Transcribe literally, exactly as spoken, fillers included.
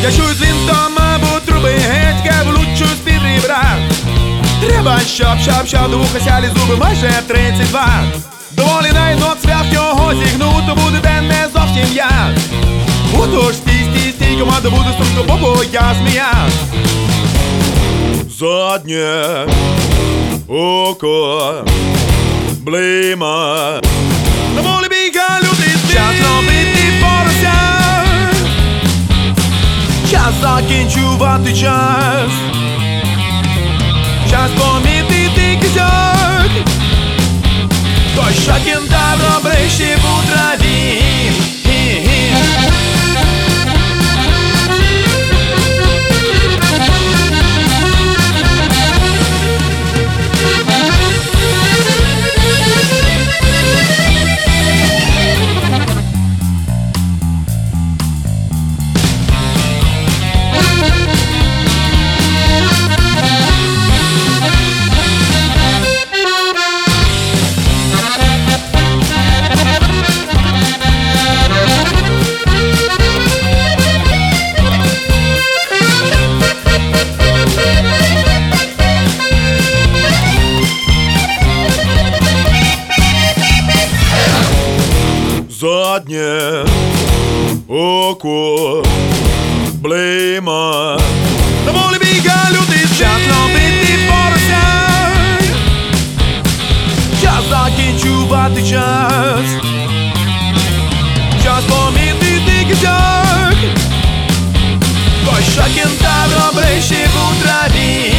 Я чую дзвін та, мабуть, труби, геть каблучу з-під ребра. Треба, щоб, щоб, щоб до вуха сяли зуби, майже тридцять два. Доволі на єднот свят його зігнуто буде день не зовсім я. Отож стій, стій, стій, команда буде струнко, бо я змія. Заднє око блима, на волі біга лютий світ. Час робити порося, час закінчувати час, час помітити кізьок, той, що кентавро бреше у траві. Заднє око блима, на волі біга лютий світ. Час робити порося, час закінчувати час, час помітити кізьок, той, що кентавро бреше у траві.